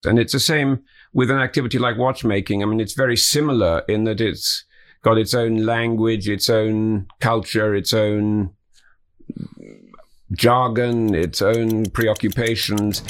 And it's the same with an activity like watchmaking. I mean, it's very similar in that it's got its own language, its own culture, its own jargon, its own preoccupations.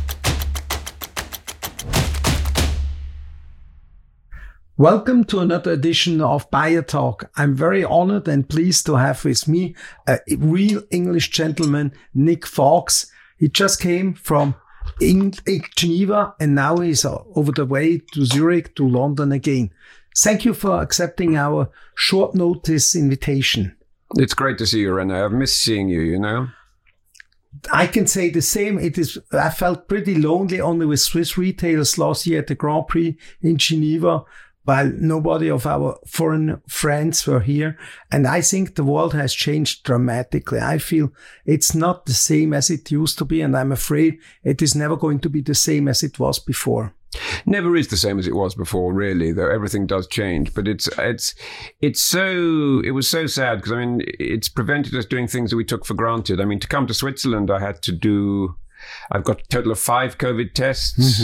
Welcome to another edition of Buyer Talk. I'm very honored and pleased to have with me a real English gentleman, Nick Fawkes. He just came from Geneva and now he's over the way to Zurich, to London again. Thank you for accepting our short notice invitation. It's great to see you, René. I've missed seeing you, you know. I can say the same. I felt pretty lonely only with Swiss retailers last year at the Grand Prix in Geneva, while nobody of our foreign friends were here. And I think the world has changed dramatically. I feel it's not the same as it used to be, and I'm afraid it is never going to be the same as it was before. Never is the same as it was before, really, though everything does change. But it was so sad because, I mean, it's prevented us doing things that we took for granted. I mean, to come to Switzerland, I've got a total of 5 COVID tests,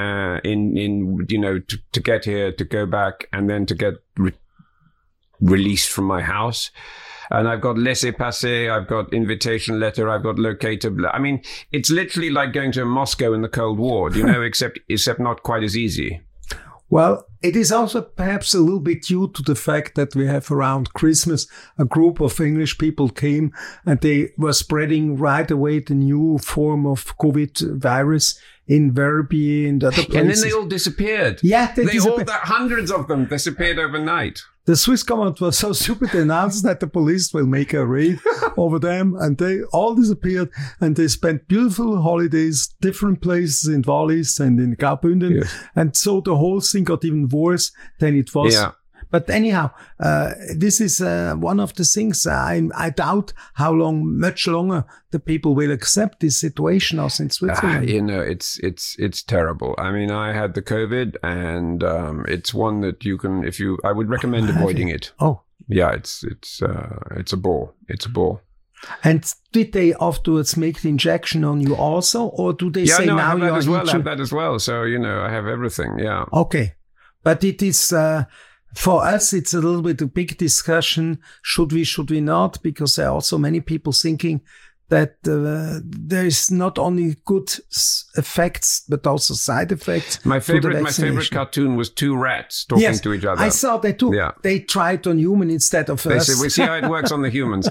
to get here, to go back, and then to get released from my house. And I've got laissez-passer, I've got invitation letter, I've got locator. I mean, it's literally like going to Moscow in the Cold War, you know, except not quite as easy. Well, it is also perhaps a little bit due to the fact that we have around Christmas a group of English people came and they were spreading right away the new form of COVID virus in Verbier and other places. And then they all disappeared. Yeah, hundreds of them disappeared overnight. The Swiss government was so stupid, they announced that the police will make a raid over them, and they all disappeared, and they spent beautiful holidays, different places in Wallis and in Graubünden, yes. And so the whole thing got even worse than it was. Yeah. But anyhow, this is one of the things I doubt how much longer the people will accept this situation also in Switzerland. You know, it's terrible. I mean, I had the COVID, and it's one that you can, I would recommend avoiding it. Oh, yeah, it's a bore. It's a bore. And did they afterwards make the injection on you also, or do they say now I have that as well. So you know, I have everything. Yeah. Okay, but it is. For us, it's a little bit a big discussion. Should we not? Because there are also many people thinking that there is not only good effects, but also side effects. My favorite cartoon was 2 rats talking to each other. I saw that too. Yeah. They tried on human instead of us. We see how it works on the humans.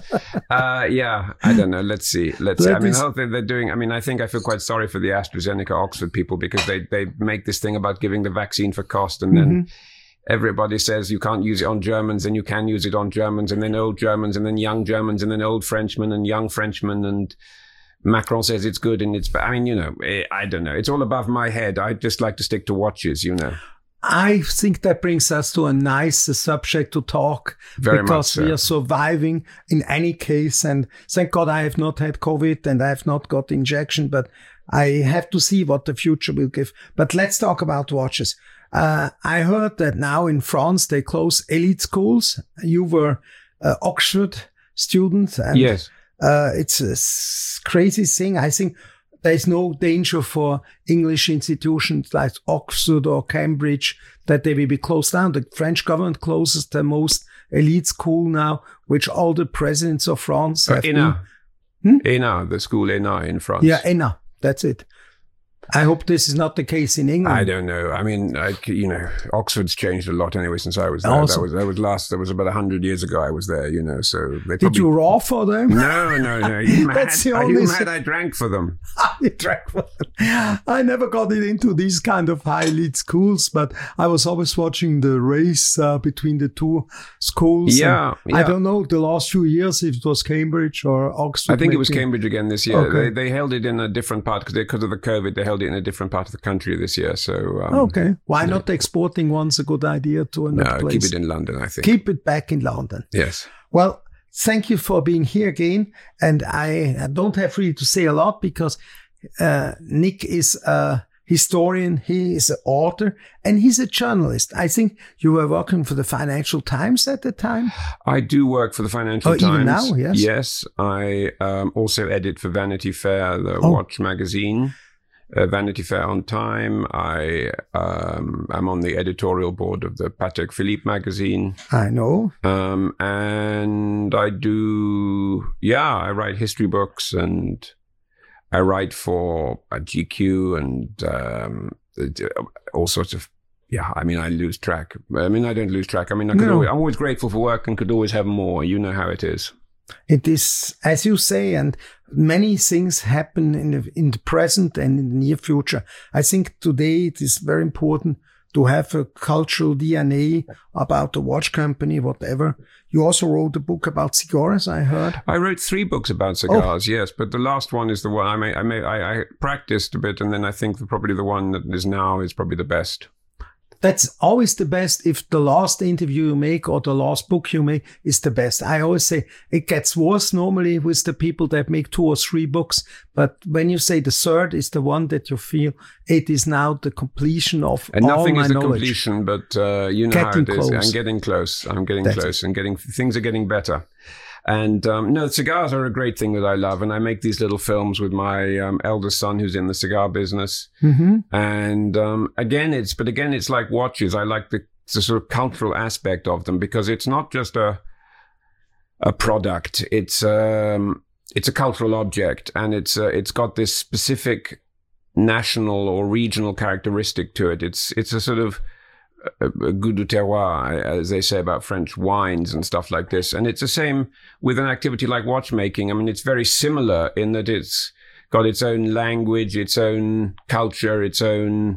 I don't know. Let's see. I mean, how they're doing. I mean, I think I feel quite sorry for the AstraZeneca Oxford people because they make this thing about giving the vaccine for cost, and then everybody says you can't use it on Germans, and you can use it on Germans, and then old Germans, and then young Germans, and then old Frenchmen and young Frenchmen, and Macron says it's good and it's bad. I mean, you know, I don't know. It's all above my head. I just like to stick to watches, you know. I think that brings us to a nice subject to talk. Very much because so. We are surviving in any case. And thank God I have not had COVID and I have not got the injection, but I have to see what the future will give. But let's talk about watches. I heard that now in France, they close elite schools. You were an Oxford student. And, yes. It's a crazy thing. I think there's no danger for English institutions like Oxford or Cambridge that they will be closed down. The French government closes the most elite school now, which all the presidents of France have ENA. ENA, the school ENA in France. Yeah, ENA. That's it. I hope this is not the case in England. I don't know. I mean, Oxford's changed a lot anyway since I was there. Also, that was about 100 years ago I was there, you know, so they Did you raw for them? No. You mad? That's the only only mad I drank for them. I drank for them. I never got into these kind of high elite schools, but I was always watching the race between the two schools. Yeah. I don't know the last few years if it was Cambridge or Oxford. I think it was Cambridge again this year. Okay. They held it in a different part because of the COVID. They held it in a different part of the country this year. So okay, why not exporting one's a good idea to another place? Keep it in London, I think. Keep it back in London. Yes. Well, thank you for being here again. And I don't have really to say a lot because Nick is a historian, he is an author, and he's a journalist. I think you were working for the Financial Times at the time. I do work for the Financial Times. Even now, yes. Yes, I also edit for Vanity Fair, the watch magazine. Vanity Fair on Time. I'm on the editorial board of the Patek Philippe magazine. I know. And I write history books, and I write for GQ and all sorts of. Yeah, I mean, I lose track. I mean, I don't lose track. I mean, I'm always grateful for work and could always have more. You know how it is. It is, as you say, and many things happen in the present and in the near future. I think today it is very important to have a cultural DNA about the watch company, whatever. You also wrote a book about cigars, I heard. I wrote 3 books about cigars, yes, but the last one is the one I practiced a bit, and then I think probably the one that is now is probably the best. That's always the best if the last interview you make or the last book you make is the best. I always say it gets worse normally with the people that make 2 or 3 books. But when you say the third is the one that you feel it is now the completion of all my knowledge. And nothing is the completion, but you know how it is. I'm getting close. I'm getting close and things are getting better. And no, cigars are a great thing that I love, and I make these little films with my eldest son, who's in the cigar business. Mm-hmm. And again, it's like watches. I like the sort of cultural aspect of them because it's not just a product. It's a cultural object, and it's got this specific national or regional characteristic to it. It's a sort of a goût du terroir, as they say about French wines and stuff like this. And it's the same with an activity like watchmaking. I mean, it's very similar in that it's got its own language, its own culture, its own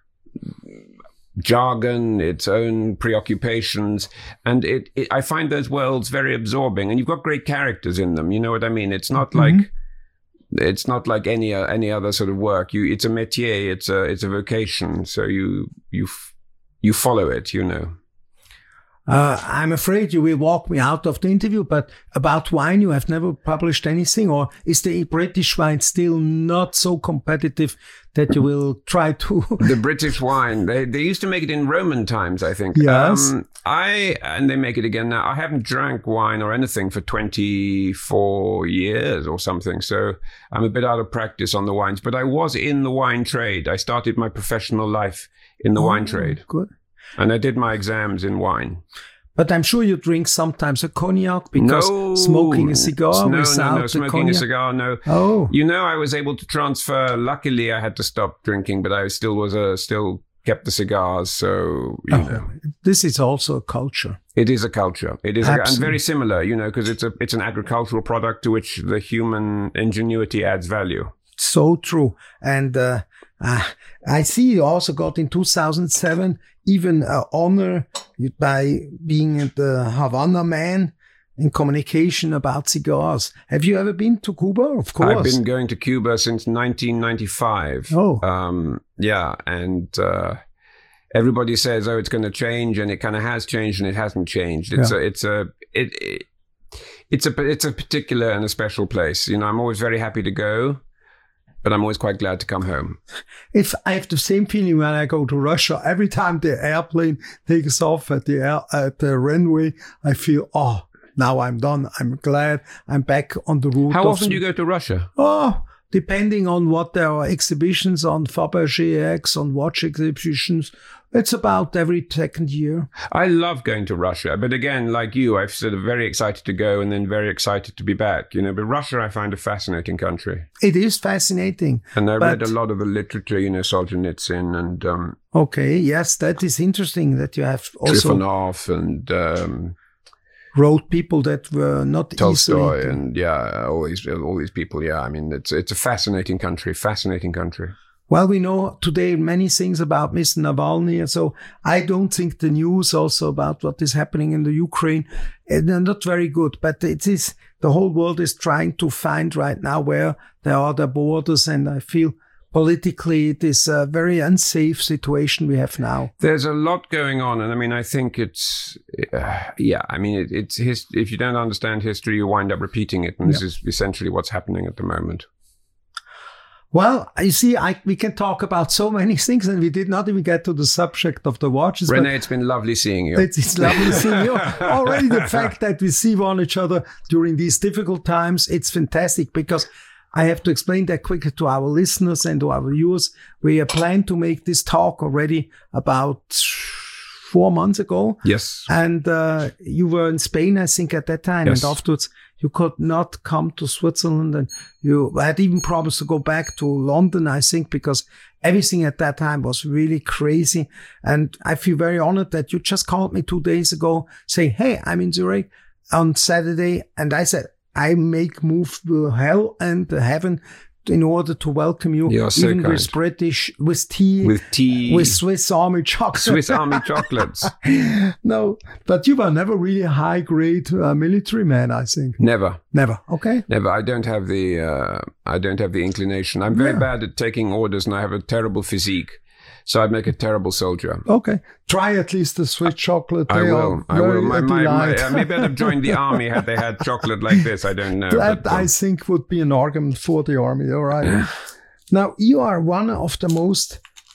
jargon, its own preoccupations. And I find those worlds very absorbing, and you've got great characters in them. You know what I mean? It's not it's not like any other sort of work. It's a métier, it's a vocation. So you follow it, you know. I'm afraid you will walk me out of the interview, but about wine, you have never published anything, or is the British wine still not so competitive that you will try to? The British wine, they used to make it in Roman times, I think. Yes. And they make it again now. I haven't drank wine or anything for 24 years or something, so I'm a bit out of practice on the wines, but I was in the wine trade. I started my professional life in the wine trade. Good. And I did my exams in wine. But I'm sure you drink sometimes a cognac because smoking a cigar without smoking a cigar, no. Oh. You know, I was able to transfer. Luckily, I had to stop drinking, but I still kept the cigars. So, you know. This is also a culture. It is a culture. It is and very similar, you know, because it's an agricultural product to which the human ingenuity adds value. So true. And I see you also got in 2007 even honor by being the Havana Man in communication about cigars. Have you ever been to Cuba? Of course. I've been going to Cuba since 1995. Oh. Yeah. And everybody says, oh, it's going to change, and it kind of has changed, and it hasn't changed. It's a particular and a special place. You know, I'm always very happy to go, but I'm always quite glad to come home. If I have the same feeling when I go to Russia, every time the airplane takes off at the runway, I feel, now I'm done. I'm glad I'm back on the route. How often do you go to Russia? Depending on what there are exhibitions on Fabergé X, on watch exhibitions. It's about every second year. I love going to Russia. But again, like you, I'm sort of very excited to go and then very excited to be back. You know, but Russia I find a fascinating country. It is fascinating. And I read a lot of the literature, you know, Solzhenitsyn and... okay, yes, that is interesting that you have also... Trifonov and... wrote people that were not Tolstoy easily... and all these people. Yeah, I mean, it's a fascinating country. Well, we know today many things about Mr. Navalny, so I don't think the news also about what is happening in the Ukraine are not very good. But it is, the whole world is trying to find right now where there are the borders, and I feel politically it is a very unsafe situation we have now. There's a lot going on, and I mean, I think it's, it's if you don't understand history, you wind up repeating it, and this is essentially what's happening at the moment. Well, you see, we can talk about so many things, and we did not even get to the subject of the watches. René, it's been lovely seeing you. It's lovely seeing you. Already the fact that we see each other during these difficult times, it's fantastic, because I have to explain that quickly to our listeners and to our viewers. We planned to make this talk already about 4 months ago. Yes. And you were in Spain, I think, at that time. Yes. And afterwards, you could not come to Switzerland. And you had even promised to go back to London, I think, because everything at that time was really crazy. And I feel very honored that you just called me 2 days ago saying, hey, I'm in Zurich on Saturday. And I said, I make move to hell and heaven in order to welcome you, You're so even kind. with British, with tea, with Swiss Army chocolate. Swiss Army chocolates. No, but you were never really a high-grade military man, I think. Never. Okay. Never. I don't have the inclination. I'm very bad at taking orders, and I have a terrible physique. So I'd make a terrible soldier. Okay. Try at least the Swiss chocolate. I will. Maybe I'd have joined the army had they had chocolate like this. I don't know. That, I think, would be an argument for the army. All right. Now, you are one of the most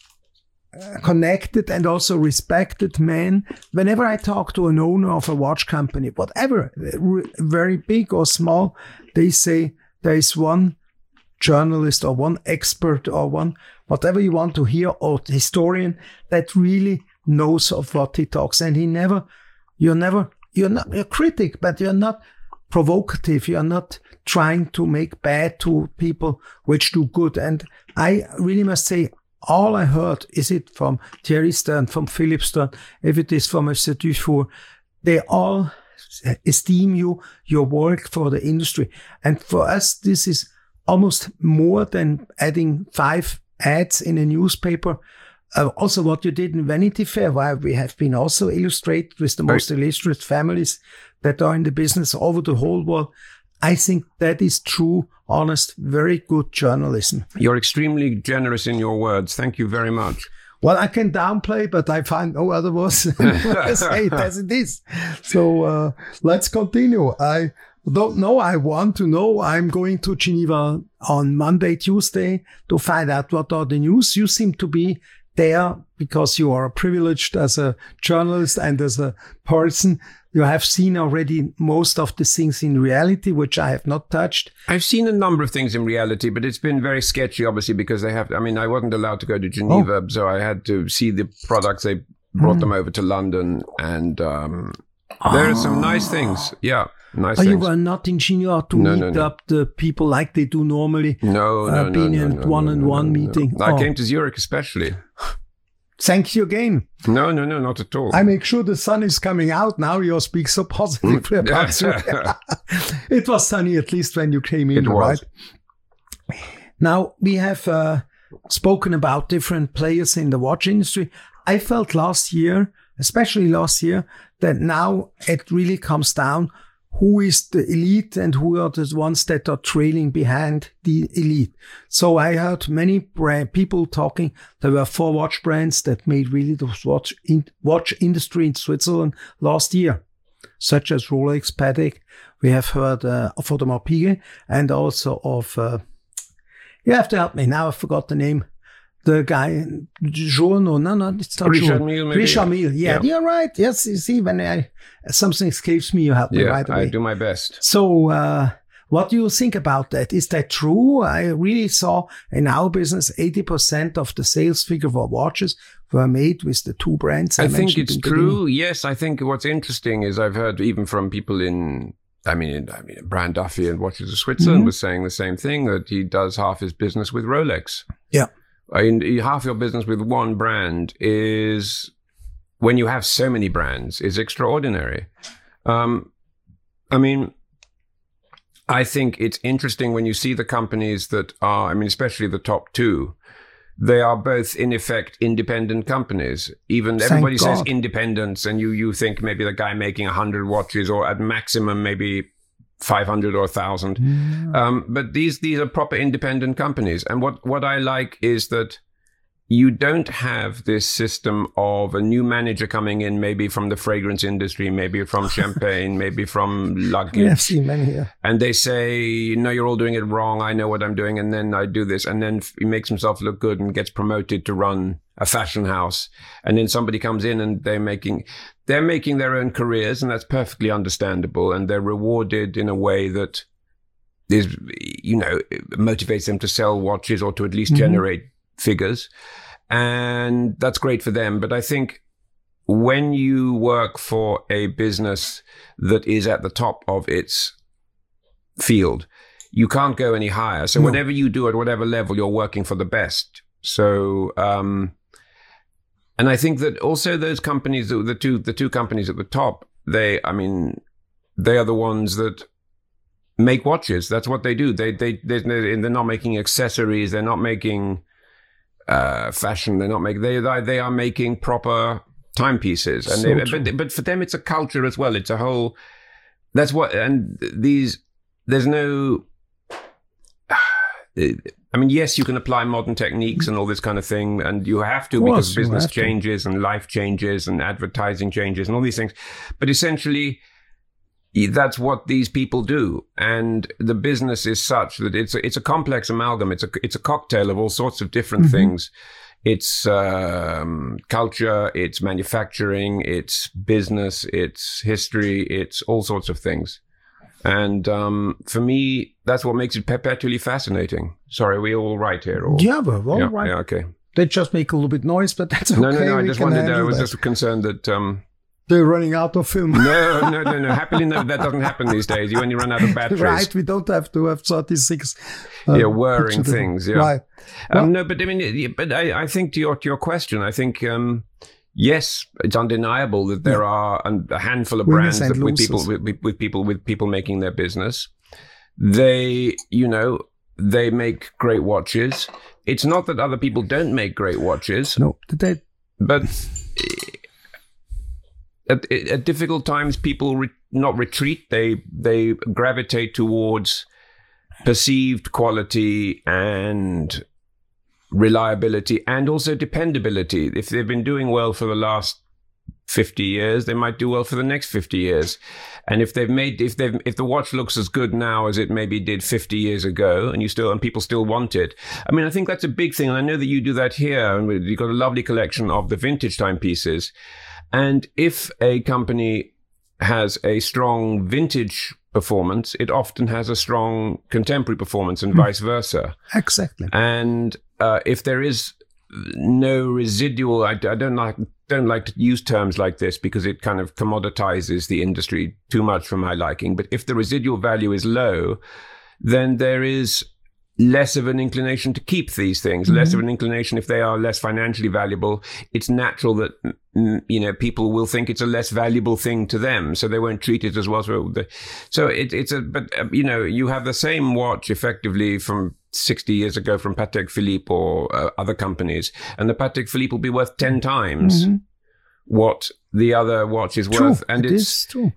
connected and also respected men. Whenever I talk to an owner of a watch company, whatever, very big or small, they say there is one journalist or one expert or one whatever you want to hear, or historian that really knows of what he talks. And you're a critic, but you're not provocative. You're not trying to make bad to people which do good. And I really must say, all I heard, is it from Thierry Stern, from Philip Stern, if it is from Mr. Dufour, they all esteem you, your work for the industry. And for us, this is almost more than adding 5 ads in a newspaper. Also what you did in Vanity Fair, where we have been also illustrated with the most illustrious families that are in the business over the whole world. I think that is true, honest, very good journalism. You're extremely generous in your words. Thank you very much. Well, I can downplay, but I find no other words to say it as it is. So let's continue. I don't know. I want to know. I'm going to Geneva on Monday, Tuesday to find out what are the news. You seem to be there because you are privileged as a journalist and as a person. You have seen already most of the things in reality, which I have not touched. I've seen a number of things in reality, but it's been very sketcy, obviously, because I wasn't allowed to go to Geneva, so I had to see the products. They brought them over to London, and there are some nice things. Yeah. Nice things. You were not in Geneva to meet up the people like they do normally? No. Being in one-on-one meeting? No. I came to Zurich especially. Thank you again. No, not at all. I make sure the sun is coming out now. You speak so positively about Zurich. It was sunny at least when you came in, right? Now, we have spoken about different players in the watch industry. I felt especially last year, that now it really comes down who is the elite and who are the ones that are trailing behind the elite. So I heard many people talking. There were 4 watch brands that made really the watch industry in Switzerland last year, such as Rolex, Patek. We have heard of Audemars Piguet and also of, you have to help me. Now I forgot the name. The guy, it's not Richard Mille, maybe. Richard Mille, yeah, you're right. Yes, you see, when something escapes me, you help me right away. I do my best. So, what do you think about that? Is that true? I really saw in our business, 80% of the sales figure for watches were made with the 2 brands. I think it's true. Yes, I think what's interesting is I've heard even from people Brian Duffy and Watches of Switzerland was saying the same thing, that he does half his business with Rolex. Yeah. Half your business with one brand is, when you have so many brands, is extraordinary. I think it's interesting when you see the companies that are, especially the top 2, they are both in effect independent companies. Even everybody says independence, and you think maybe the guy making 100 watches, or at maximum maybe 500 or 1,000. Yeah. But these are proper independent companies. And what I like is that you don't have this system of a new manager coming in, maybe from the fragrance industry, maybe from champagne, maybe from luggage. I've seen many here. And they say, no, you're all doing it wrong. I know what I'm doing. And then I do this. And then he makes himself look good and gets promoted to run a fashion house. And then somebody comes in and they're making their own careers, and that's perfectly understandable. And they're rewarded in a way that motivates them to sell watches or to at least generate figures. And that's great for them. But I think when you work for a business that is at the top of its field, you can't go any higher. So whatever you do at whatever level, you're working for the best. So, and I think that also those companies, the two companies at the top, they are the ones that make watches. That's what they do. They're not making accessories. They're not making fashion. They're not making. They are making proper timepieces. And but for them, it's a culture as well. It's a whole. That's what. And there's no. Yes, you can apply modern techniques and all this kind of thing, and you have to because business changes and life changes and advertising changes and all these things. But essentially, that's what these people do, and the business is such that it's a complex amalgam. It's a cocktail of all sorts of different things. It's culture, it's manufacturing, it's business, it's history, it's all sorts of things. And for me, that's what makes it perpetually fascinating. Sorry, are we all right here? Or? Yeah, we're all right. Yeah, okay. They just make a little bit noise, but that's okay. No. I just wondered. I was just concerned that they're running out of film. No. Happily, that doesn't happen these days. You only run out of batteries. Right. We don't have to have 36. Whirring things. Yeah. Right. No, but I think to your question, I think. Yes, it's undeniable that there are a handful of brands that with people making their business. They make great watches. It's not that other people don't make great watches. No, but at difficult times, people not retreat. They gravitate towards perceived quality and reliability and also dependability. If they've been doing well for the last 50 years, they might do well for the next 50 years. And if the watch looks as good now as it maybe did 50 years ago, and people still want it, I think that's a big thing. And I know that you do that here, and you've got a lovely collection of the vintage timepieces. And if a company has a strong vintage performance, it often has a strong contemporary performance, and vice versa. Exactly. And if there is no residual, I don't like to use terms like this because it kind of commoditizes the industry too much for my liking. But if the residual value is low, then there is less of an inclination to keep these things, less of an inclination if they are less financially valuable. It's natural that, people will think it's a less valuable thing to them, so they won't treat it as well. So you have the same watch effectively from 60 years ago from Patek Philippe or other companies, and the Patek Philippe will be worth 10 times what the other watch is worth. And it's true.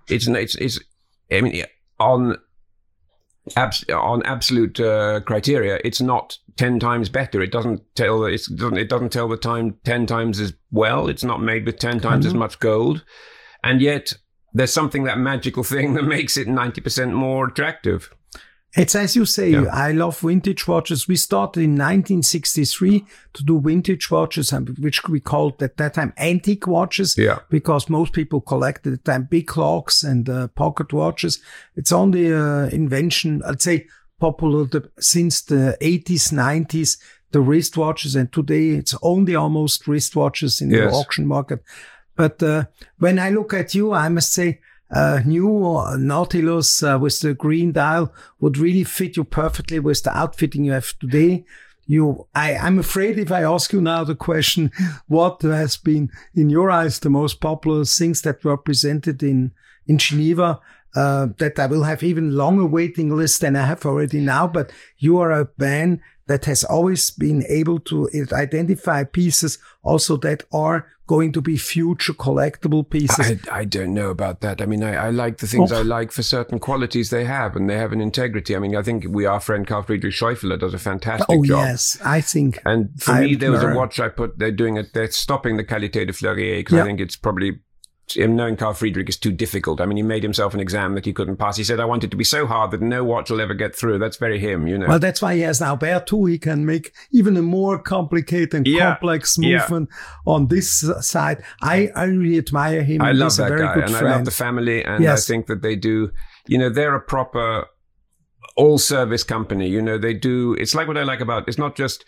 On absolute criteria, it's not 10 times better. It doesn't tell the time 10 times as well. It's not made with 10 times as much gold, and yet there's something, that magical thing that makes it 90% more attractive. It's as you say, I love vintage watches. We started in 1963 to do vintage watches, which we called at that time antique watches, because most people collected at the time big clocks and pocket watches. It's only invention, I'd say, popular since the 80s, 90s, the wristwatches, and today it's only almost wristwatches in the auction market. But when I look at you, I must say, new Nautilus with the green dial would really fit you perfectly with the outfitting you have today. I'm afraid if I ask you now the question, what has been in your eyes the most popular things that were presented in Geneva, that I will have even longer waiting list than I have already now. But you are a man that has always been able to identify pieces also that are going to be future collectible pieces. I don't know about that. I like the things I like for certain qualities they have, and they have an integrity. I think our friend Carl Friedrich Schäufele does a fantastic job. Oh, yes, I think. And for me, there was a watch they're stopping the Qualité de Fleurier, because I think it's probably, knowing Carl Friedrich is too difficult. He made himself an exam that he couldn't pass. He said, I want it to be so hard that no watch will ever get through. That's very him, Well, that's why he has now Albert too. He can make even a more complicated and complex movement on this side. I really admire him. I love that guy, and I love the family, and I think that they do, they're a proper all service company. You know, they do. It's like what I like about. It's not just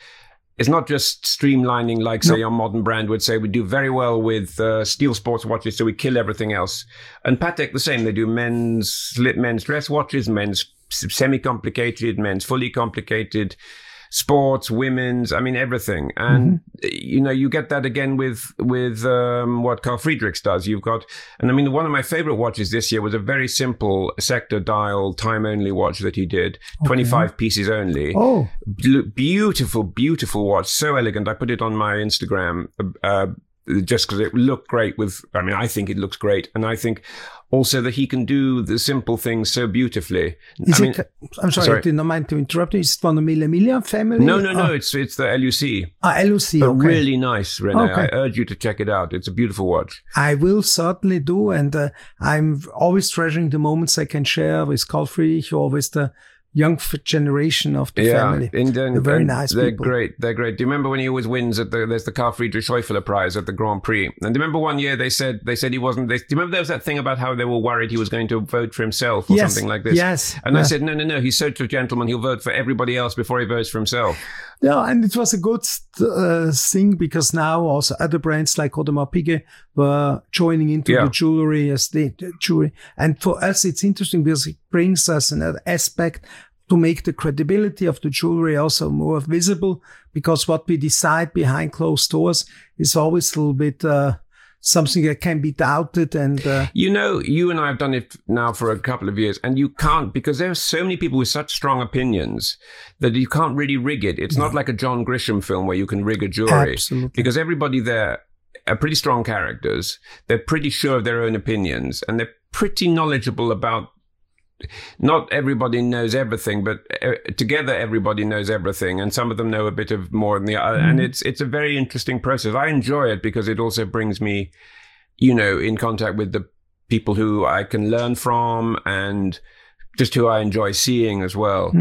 streamlining, like say your modern brand would say. We do very well with steel sports watches, so we kill everything else. And Patek the same. They do men's dress watches, men's semi-complicated, men's fully complicated, sports, women's, I mean, everything. And, you know, you get that again with what Carl Friedrichs does. You've got, and I mean, one of my favorite watches this year was a very simple sector dial time only watch that he did, 25 pieces only. Oh, beautiful, beautiful watch. So elegant. I put it on my Instagram, just because it looked great I think it looks great. And I think also that he can do the simple things so beautifully. I'm sorry, I did not mind to interrupt you. Is it from the Mille family? No. It's the LUC. LUC, but okay. Really nice, René. Okay. I urge you to check it out. It's a beautiful watch. I will certainly do. And I'm always treasuring the moments I can share with Carl Friedrich or with the young generation of the family. They're very nice They're people. great. They're great. Do you remember when he always wins there's the Carl Friedrich Schäufele Prize at the Grand Prix? And do you remember one year they said he wasn't, do you remember there was that thing about how they were worried he was going to vote for himself or something like this? Yes. And I said, no, he's such a gentleman. He'll vote for everybody else before he votes for himself. Yeah, and it was a good thing because now also other brands like Audemars Piguet were joining into the jewelry as the jewelry. And for us, it's interesting because it brings us another aspect to make the credibility of the jewelry also more visible, because what we decide behind closed doors is always a little bit something that can be doubted. And you know, you and I have done it now for a couple of years, and you can't, because there are so many people with such strong opinions that you can't really rig it. It's not like a John Grisham film where you can rig a jewelry. Absolutely. Because everybody there are pretty strong characters. They're pretty sure of their own opinions, and they're pretty knowledgeable about. Not everybody knows everything, but together everybody knows everything, and some of them know a bit of more than the other. And it's a very interesting process. I enjoy it because it also brings me, you know, in contact with the people who I can learn from and just who I enjoy seeing as well.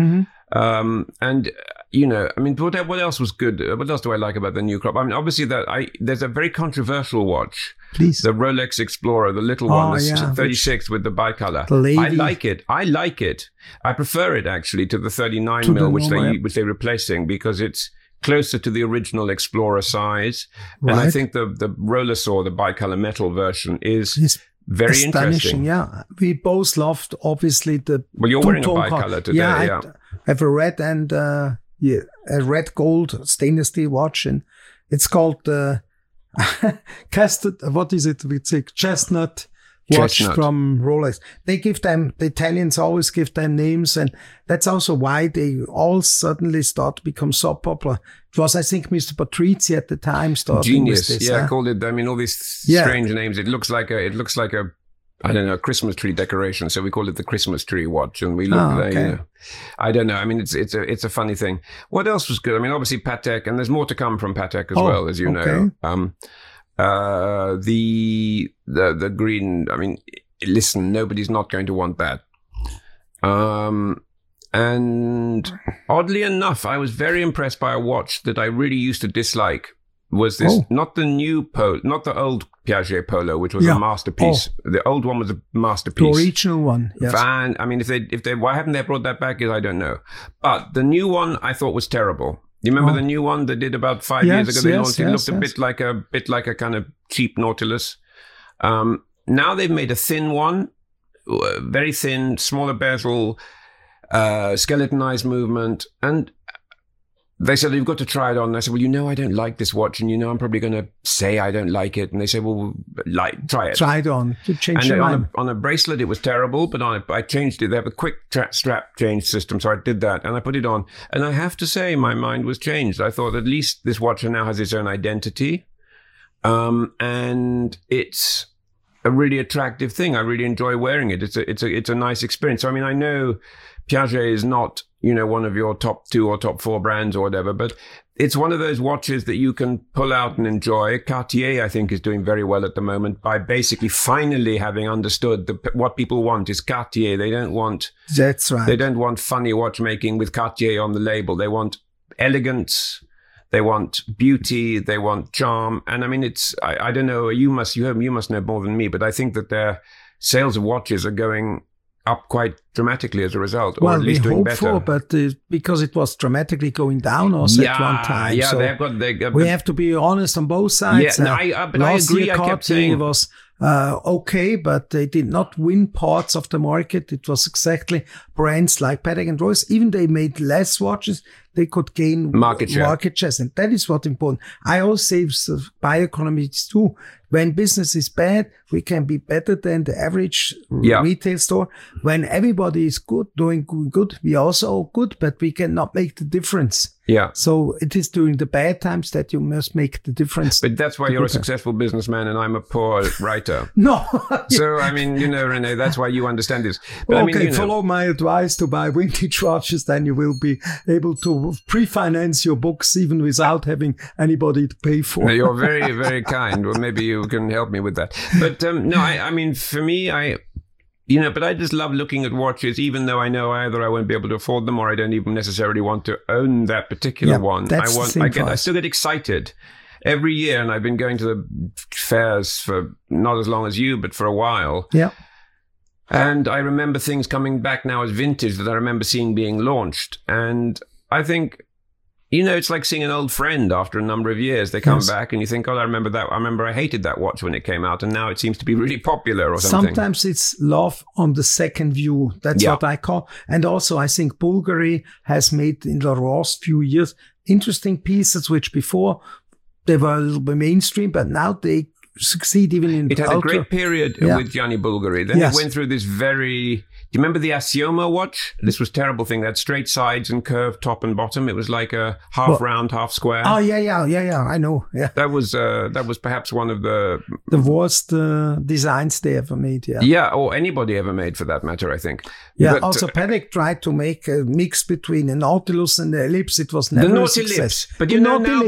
And you know, I mean, what else was good? What else do I like about the new crop? I mean, obviously there's a very controversial watch. Please. The Rolex Explorer, the little one, the 36 with the bicolor. I like it. I prefer it actually to the 39 mil, which they're replacing, because it's closer to the original Explorer size. Right. And I think the Roller Saw, the bicolor metal version, is very interesting. Yeah, we both loved obviously the. Well, you're wearing a bicolor today. I have a red and a red gold stainless steel watch, and it's called what is it? It's a chestnut watch from Rolex. They give them, the Italians always give them names, and that's also why they all suddenly start to become so popular. It was, I think, Mr. Patrizzi at the time starting Genius. with this. I called it. I mean, all these strange names. It looks like a I don't know, Christmas tree decoration. So we call it the Christmas tree watch, and we look you know, I don't know. I mean, it's a funny thing. What else was good? I mean, obviously Patek, and there's more to come from Patek as well, as you know. The green. I mean, listen, nobody's not going to want that. And oddly enough, I was very impressed by a watch that I really used to dislike. Was this not the new not the old Piaget Polo, which was a masterpiece. The old one was a masterpiece. The original one, yes. And I mean, if they why haven't they brought that back? I don't know. But the new one I thought was terrible. You remember the new one they did about 5 years ago? They launched. It looked a bit like a kind of cheap Nautilus. Now they've made a thin one, very thin, smaller bezel, skeletonized movement, and they said, you've got to try it on. And I said, well, you know, I don't like this watch, and you know, I'm probably going to say I don't like it. And they said, well, try it. Try it on. To change your mind. On a bracelet, it was terrible, but I changed it. They have a quick strap change system, so I did that, and I put it on. And I have to say, my mind was changed. I thought at least this watch now has its own identity, and it's a really attractive thing. I really enjoy wearing it. It's a nice experience. So, I mean, I know Piaget is not, you know, one of your top 2 or top 4 brands or whatever, but it's one of those watches that you can pull out and enjoy. Cartier, I think, is doing very well at the moment by basically finally having understood what people want is Cartier. They don't want... That's right. They don't want funny watchmaking with Cartier on the label. They want elegance. They want beauty. They want charm. And I mean, it's, I don't know, you must know more than me, but I think that their sales of watches are going up quite dramatically as a result, or at least doing better. But because it was dramatically going down also at one time. Yeah, so we have to be honest on both sides. Yeah, but I agree. I kept saying it was okay, but they did not win parts of the market. It was exactly brands like Patek and Royce. Even they made less watches, they could gain market shares, and that is what's important. I always say bioeconomy too. When business is bad, we can be better than the average retail store. When everybody is good, doing good, we are also good, but we cannot make the difference. Yeah. So it is during the bad times that you must make the difference. But that's why you're a successful businessman and I'm a poor writer. No. So, I mean, René, that's why you understand this. But okay, follow my advice to buy vintage watches, then you will be able to pre-finance your books even without having anybody to pay for. No, you're very, very kind. Well, maybe you can help me with that. But no, I mean, for me, but I just love looking at watches, even though I know either I won't be able to afford them or I don't even necessarily want to own that particular one. I still get excited every year, and I've been going to the fairs for not as long as you, but for a while. Yeah. And I remember things coming back now as vintage that I remember seeing being launched. And I think, it's like seeing an old friend after a number of years. They come back and you think, I remember that. I remember I hated that watch when it came out, and now it seems to be really popular or something. Sometimes it's love on the second view. That's what I call. And also I think Bulgari has made in the last few years interesting pieces, which before they were a little bit mainstream, but now they succeed even in It had a great period with Gianni Bulgari. Then it went through this very... Do you remember the Assioma watch? This was a terrible thing. That had straight sides and curved top and bottom. It was like a half round, half square. Oh, yeah. I know. Yeah. That was perhaps one of the worst designs they ever made. Yeah. Yeah, or anybody ever made, for that matter, I think. Yeah. But, also, Patek tried to make a mix between a Nautilus and the Ellipse. It was never a success. But you know now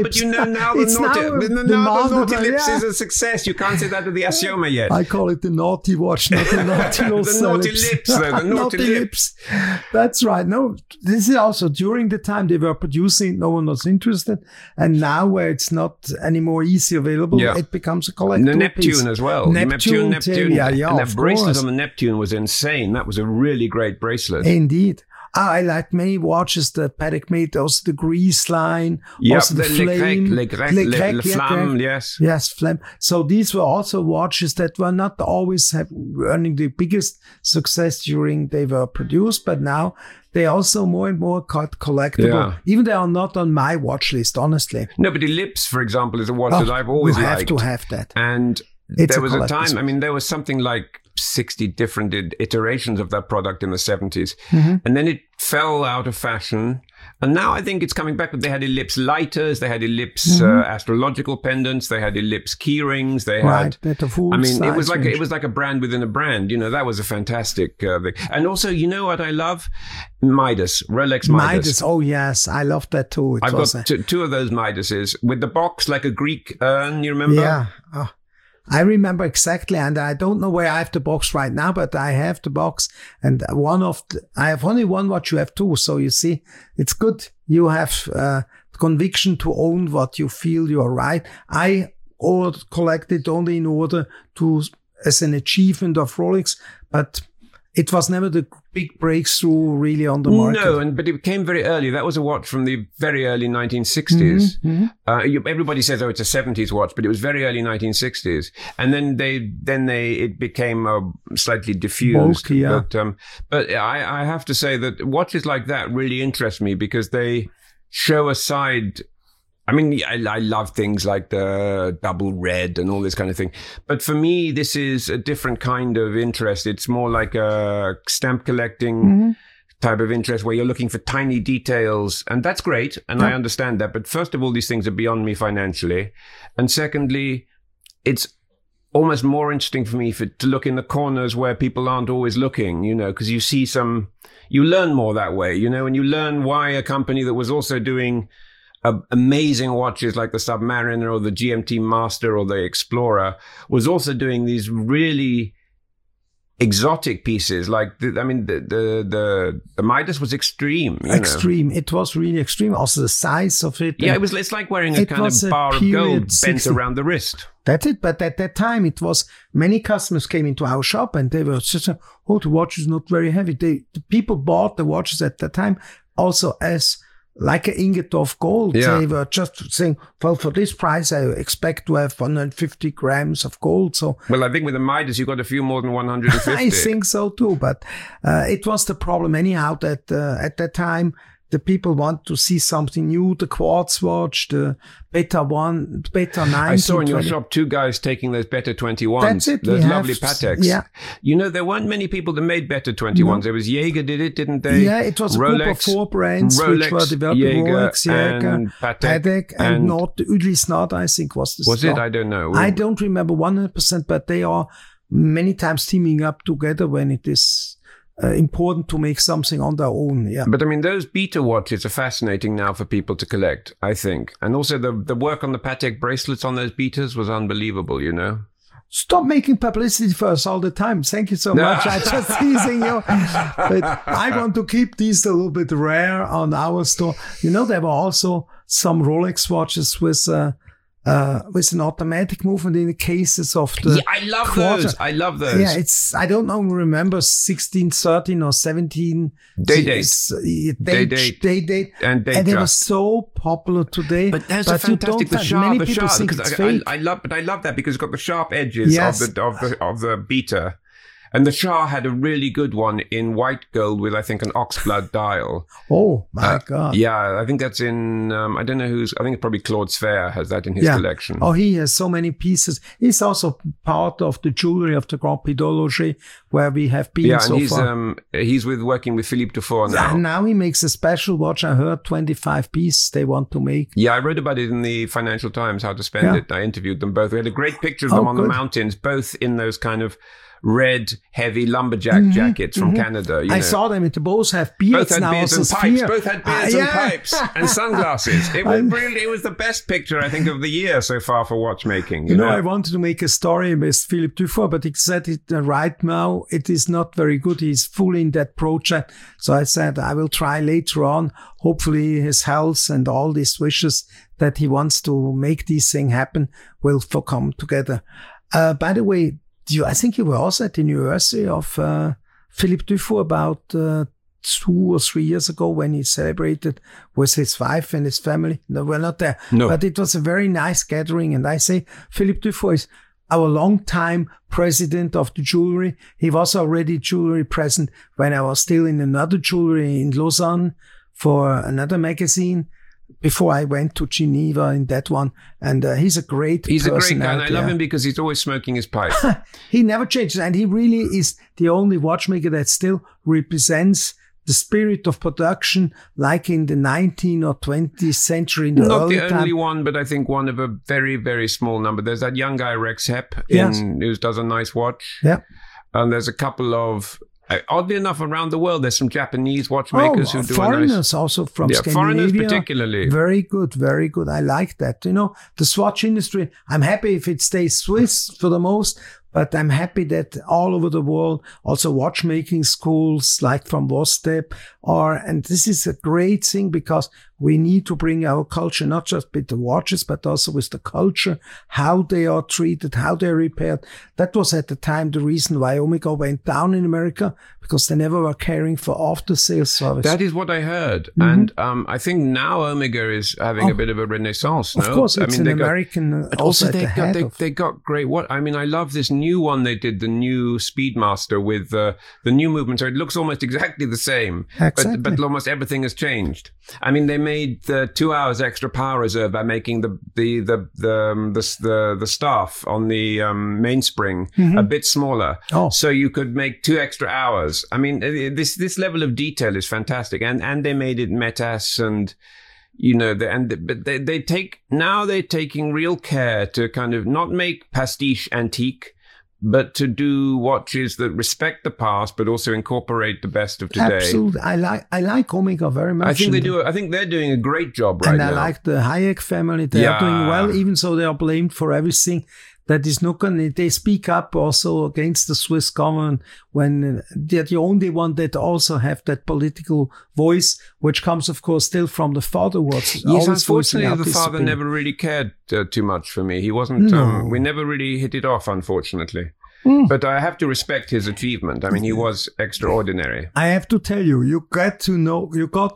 the Nautilus is a success. You can't say that to the Assioma yet. I call it the naughty watch, not the Nautilus. The Nautilus. The naughty lips. That's right. No, this is also during the time they were producing, no one was interested. And now where it's not anymore easy available, it becomes a collectible The Neptune piece. As well. Neptune. And that bracelet on the Neptune was insane. That was a really great bracelet. Indeed. I like many watches that Patek made, also the Grease line, also the Flame. Le Flamme, yes. Yes, Flame. So these were also watches that were not always earning the biggest success during they were produced, but now they also more and more got collectible. Yeah. Even they are not on my watch list, honestly. No, but Ellipse, for example, is a watch that I've always liked. You have to have that. And there was a time, I mean, there was something like 60 different iterations of that product in the 70s. Mm-hmm. And then it fell out of fashion. And now I think it's coming back. But they had Ellipse lighters, they had Ellipse astrological pendants, they had Ellipse key rings, they had... I mean, it was like a brand within a brand. That was a fantastic thing. And also, you know what I love? Midas, Rolex Midas. Oh, yes. I love that too. I've got two of those Midases with the box like a Greek urn, you remember? Yeah. Oh. I remember exactly, and I don't know where I have the box right now, but I have the box, and I have only one watch, you have two, so you see, it's good. You have conviction to own what you feel you are right. I collect it only in order as an achievement of Rolex, but it was never the big breakthrough really on the market. No, but it came very early. That was a watch from the very early 1960s. Mm-hmm. Everybody says, it's a 70s watch, but it was very early 1960s. And then it became slightly diffused. Bulky, yeah. But I have to say that watches like that really interest me because they show a side. I mean, I love things like the double red and all this kind of thing. But for me, this is a different kind of interest. It's more like a stamp collecting type of interest where you're looking for tiny details. And that's great. And I understand that. But first of all, these things are beyond me financially. And secondly, it's almost more interesting for me to look in the corners where people aren't always looking, because you learn more that way, and you learn why a company that was also doing amazing watches like the Submariner or the GMT Master or the Explorer was also doing these really exotic pieces. Like, the Midas was extreme. Extreme. It was really extreme. Also, the size of it. Yeah, it's like wearing a kind of bar of gold bent around the wrist. That's it. But at that time, it was many customers came into our shop and they were just, the watch is not very heavy. The people bought the watches at that time also as like an ingot of gold. Yeah. They were just saying, well, for this price, I expect to have 150 grams of gold. So, well, I think with the Midas, you got a few more than 150. I think so too. But it was the problem anyhow that at that time, the people want to see something new. The quartz watch, the Beta 1, Beta 9. I saw in your shop 2 guys taking those Beta 21s. That's it. Those lovely Pateks. Yeah. There weren't many people that made Beta 21s. No. There was Jaeger did it, didn't they? Yeah, it was Rolex, a group of 4 brands Rolex, which were developing Rolex, Jaeger, and Patek, and not Ulysse Nard, I think was the Was it? I don't know. I don't remember 100%, but they are many times teaming up together when it is important to make something on their own. Yeah. But those beta watches are fascinating now for people to collect, I think. And also the work on the Patek bracelets on those betas was unbelievable, Stop making publicity for us all the time. Thank you so much. I'm just teasing you. But I want to keep these a little bit rare on our store. There were also some Rolex watches with an automatic movement in the cases of the. Yeah, I love those. I love those. Yeah, I don't know, remember 16, 13 or 17. Day date. And they were so popular today. But there's a fantastic, the sharp, because I love that because it's got the sharp edges of the beta. And the Shah had a really good one in white gold with, I think, an oxblood dial. Oh, my God. Yeah, I think that's in, I don't know I think it's probably Claude Sfer has that in his collection. Oh, he has so many pieces. He's also part of the jewelry of the Grand Prix d'Horlogerie, where we have been so far. He's working with Philippe Dufour now. And now he makes a special watch. I heard 25 pieces they want to make. Yeah, I read about it in the Financial Times, how to spend it. I interviewed them both. We had a great picture of them on the mountains, both in those kind of red, heavy lumberjack jackets from Canada. I saw them. They both have beards both had now. Beards and pipes. Both had beards and pipes and sunglasses. It was the best picture, I think, of the year so far for watchmaking. You know, I wanted to make a story with Philippe Dufour, but he said it right now it is not very good. He's fully in that project. So I said I will try later on. Hopefully his health and all these wishes that he wants to make this thing happen will come together. By the way, I think you were also at the anniversary of Philippe Dufour about 2 or 3 years ago when he celebrated with his wife and his family. No, we're not there. No. But it was a very nice gathering. And I say Philippe Dufour is our longtime president of the jewelry. He was already jewelry president when I was still in another jewelry in Lausanne for another magazine. Before I went to Geneva in that one. And he's a great person. He's a great guy, and I love him because he's always smoking his pipe. He never changes. And he really is the only watchmaker that still represents the spirit of production like in the 19th or 20th century. Not the only one, but I think one of a very, very small number. There's that young guy, Rex Hepp, who does a nice watch. Yeah. And there's a couple of... oddly enough, around the world, there's some Japanese watchmakers who do foreigners also from Scandinavia. Foreigners particularly. Very good, very good. I like that. You know, the Swatch industry, I'm happy if it stays Swiss for the most, but I'm happy that all over the world, also watchmaking schools like from Vostep and this is a great thing because we need to bring our culture, not just with the watches, but also with the culture, how they are treated, how they're repaired. That was at the time the reason why Omega went down in America, because they never were caring for after-sales service. That is what I heard. And I think now Omega is having a bit of a renaissance, no? Of course, it's an American also they got great... I love this new one they did, the new Speedmaster with the new movement. So it looks almost exactly the same. Exactly. But almost everything has changed. I mean, they made the 2 hours extra power reserve by making the staff on the mainspring a bit smaller, so you could make 2 extra hours. I mean, this level of detail is fantastic, and they made it Metas and. You know, but they're taking real care to kind of not make pastiche antique, but to do watches that respect the past, but also incorporate the best of today. Absolutely, I like Omega very much. I think they're doing a great job right now. And I like the Hayek family. They are doing well, even though they are blamed for everything. that is not going to, they speak up also against the Swiss government when they're the only one that also have that political voice, which comes, of course, still from the father. Yes, unfortunately, the father never really cared too much for me. He wasn't, we never really hit it off, unfortunately. But I have to respect his achievement. I mean, he was extraordinary. I have to tell you, you got to know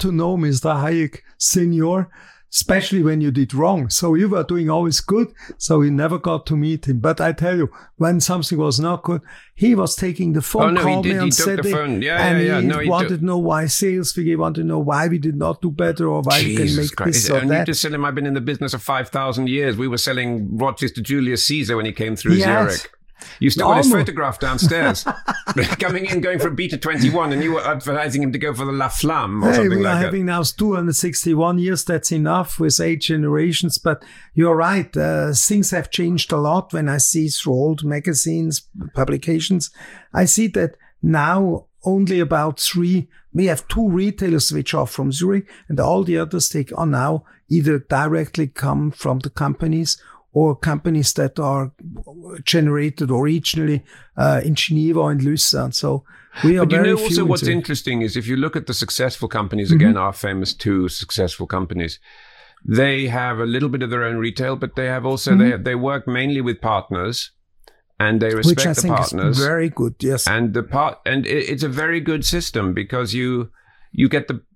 Mr. Hayek Senior, especially when you did wrong. So you were doing always good. So we never got to meet him. But I tell you, when something was not good, he was taking the phone, called me on Saturday, he wanted to know why sales figure, he wanted to know why we did not do better or why we can make this or that. I need to tell him I've been in the business of 5,000 years. We were selling watches to Julius Caesar when he came through Zurich. You still got his photograph downstairs. Coming in, going for Beta 21, and you were advertising him to go for the La Flamme or something like that. We are having now 261 years. That's enough with 8 generations. But you're right. Things have changed a lot when I see through old magazines, publications. I see that now only about 3, we have 2 retailers which are from Zurich, and all the others are now either directly come from the companies or companies that are generated originally in Geneva or in Lucerne. So we are very few. Also what's interesting is if you look at the successful companies, again, our famous 2 successful companies, they have a little bit of their own retail, but they have also, they work mainly with partners. And they respect the partners. Is very good, yes. And it's a very good system because you get the.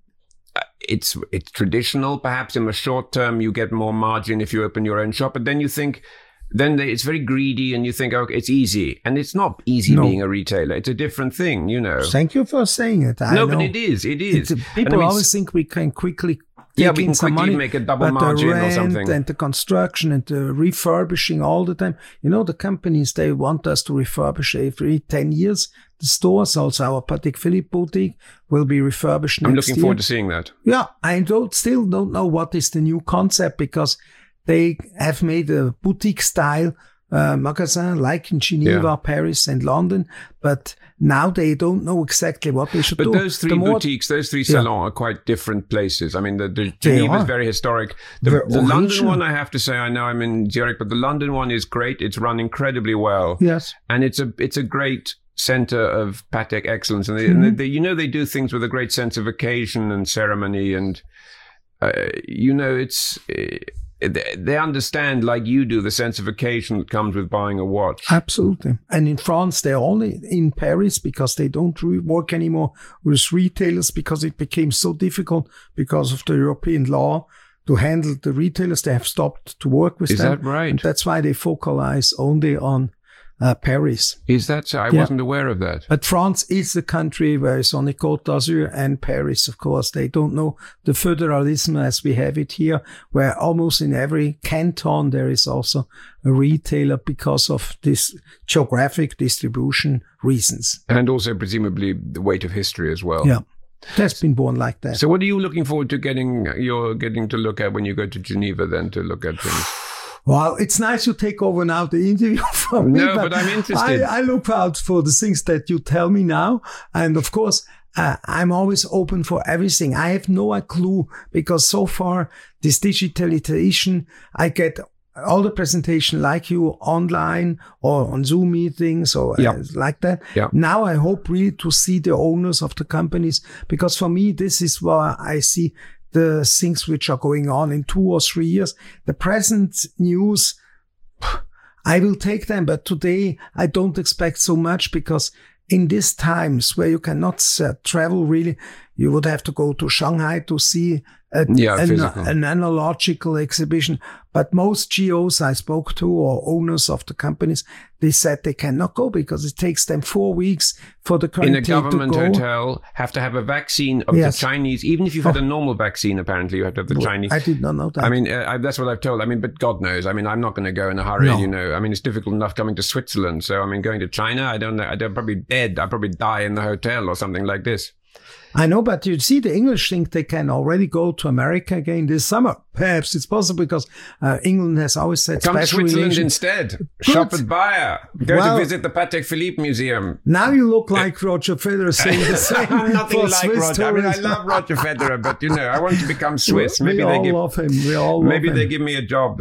It's traditional. Perhaps in the short term, you get more margin if you open your own shop. But then you think, it's very greedy, and you think, okay, it's easy, and it's not easy being a retailer. It's a different thing, you know. Thank you for saying it. But it is. It is. People always think we can quickly. We can quickly make a double margin or something. And the construction and the refurbishing all the time. You know, the companies, they want us to refurbish every 10 years. The stores, also our Patek Philippe boutique, will be refurbished next year. I'm looking forward to seeing that. Yeah, I still don't know what is the new concept because they have made a boutique style magazine like in Geneva, Paris and London, but now they don't know exactly what they should do. But those 3 boutiques, those 3 salons are quite different places. I mean, the Geneva is very historic. The London one, I have to say, I know I'm in Zurich, but the London one is great. It's run incredibly well. Yes. And it's a great center of Patek excellence. And they they do things with a great sense of occasion and ceremony. And, they understand, like you do, the sense of occasion that comes with buying a watch. Absolutely. And in France, they're only in Paris because they don't work anymore with retailers because it became so difficult because of the European law to handle the retailers. They have stopped to work with them. Is that right? And that's why they focalize only on Paris. Is that so? I wasn't aware of that. But France is the country where it's only Côte d'Azur and Paris, of course. They don't know the federalism as we have it here, where almost in every canton there is also a retailer because of this geographic distribution reasons. And also presumably the weight of history as well. Yeah. That's been born like that. So what are you looking forward to getting to look at when you go to Geneva then to look at things? Well, it's nice you take over now the interview from me. No, but I'm interested. I look out for the things that you tell me now. And of course, I'm always open for everything. I have no clue because so far this digitalization, I get all the presentation like you online or on Zoom meetings or like that. Yeah. Now I hope really to see the owners of the companies because for me, this is where I see the things which are going on in 2 or 3 years. The present news, I will take them, but today I don't expect so much because in these times where you cannot travel really, you would have to go to Shanghai to see an analogical exhibition. But most GOs I spoke to or owners of the companies, they said they cannot go because it takes them 4 weeks for the quarantine to go. In a government hotel, have to have a vaccine of the Chinese. Even if you've had a normal vaccine, apparently you have to have the Chinese. I did not know that. I mean, that's what I've told. I mean, but God knows. I mean, I'm not going to go in a hurry, I mean, it's difficult enough coming to Switzerland. So, I mean, going to China, I don't know. I'd probably dead. I'd probably die in the hotel or something like this. I know, but you see, the English think they can already go to America again this summer. Perhaps it's possible because England has always said come to special Switzerland relations. instead. Good. Shop at Bayer. Go Well, to visit the Patek Philippe Museum. Now you look like Roger Federer saying the same. I'm nothing for like Swiss Roger. I mean, I tourism. love Roger Federer, but I want to become Swiss. We Maybe all they give. love him. We all love Maybe him. they give me a job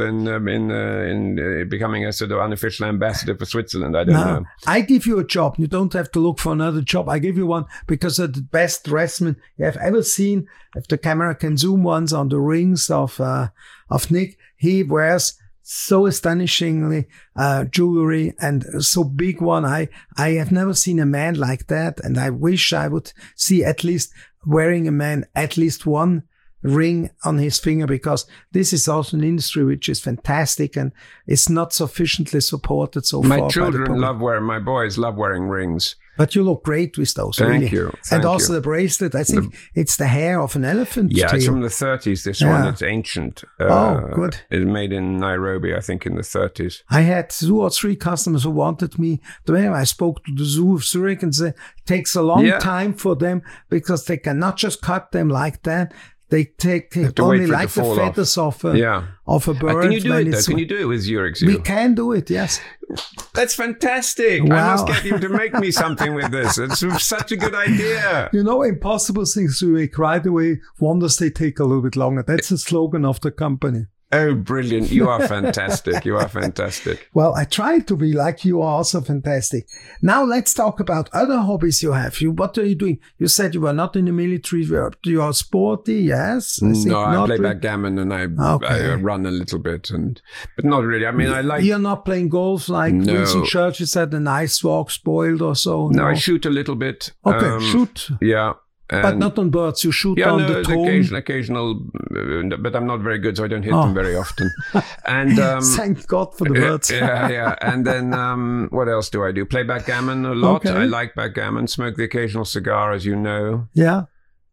in becoming a sort of unofficial ambassador for Switzerland. I don't know. I give you a job. You don't have to look for another job. I give you one because you're the best dressman you have ever seen. If the camera can zoom once on the rings of Nick, he wears so astonishingly jewelry and so big one. I have never seen a man like that, and I wish I would see at least wearing a man at least one ring on his finger, because this is also an industry which is fantastic and it's not sufficiently supported so far. My children my boys love wearing rings. But you look great with those. Thank you. And also the bracelet. I think it's the hair of an elephant. Yeah, tail. it's from the 30s. This one, it's ancient. Good. It's made in Nairobi, I think, in the 30s. I had 2 or 3 customers who wanted me to wear. I spoke to the Zoo of Zurich and said it takes a long time for them because they cannot just cut them like that. They take only like the feathers of a bird. Can you do it though? Can you do it with Zurich Zoo? We can do it, yes. That's fantastic. Wow. I must get you to make me something with this. It's such a good idea. Impossible things we make right away. Wonders they take a little bit longer. That's the slogan of the company. Oh, brilliant. You are fantastic. You are fantastic. Well, I try to be like you are also fantastic. Now let's talk about other hobbies you have. What are you doing? You said you were not in the military. You are sporty, yes? I play backgammon and I run a little bit, but not really. I mean, I like... You're not playing golf like Winston Churchill said, an ice walk spoiled or so? No, I shoot a little bit. Okay, shoot. Yeah. But not on birds. You shoot on the tone. Occasional, but I'm not very good, so I don't hit them very often. And thank God for the birds. Yeah. And then what else do I do? Play backgammon a lot. Okay. I like backgammon. Smoke the occasional cigar, as you know. Yeah.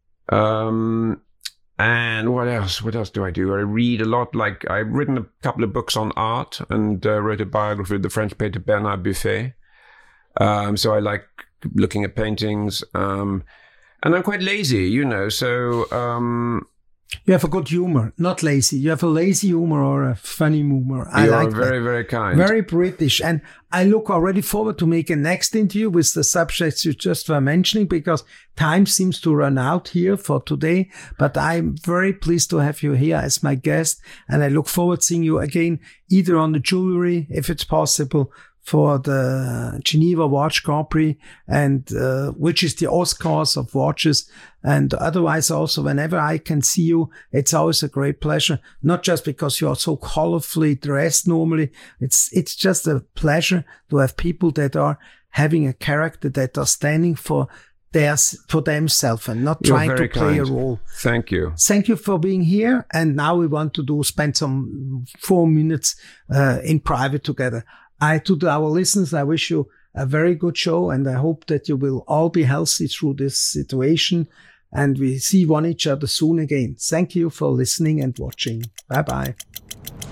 And what else? What else do I do? I read a lot. Like I've written a couple of books on art and wrote a biography of the French painter Bernard Buffet. So I like looking at paintings. And I'm quite lazy, so... You have a good humor, not lazy. You have a lazy humor or a funny humor. I like that. You're very, very kind. Very British. And I look already forward to make a next interview with the subjects you just were mentioning, because time seems to run out here for today. But I'm very pleased to have you here as my guest. And I look forward to seeing you again, either on the jewelry, if it's possible, for the Geneva Watch Grand Prix, and which is the Oscars of watches. And otherwise also, whenever I can see you, it's always a great pleasure. Not just because you are so colorfully dressed normally. It's just a pleasure to have people that are having a character, that are standing for themselves and not trying to play a role. Thank you. Thank you for being here. And now we want to spend some 4 minutes in private together. To our listeners, I wish you a very good show, and I hope that you will all be healthy through this situation, and we see each other soon again. Thank you for listening and watching. Bye-bye.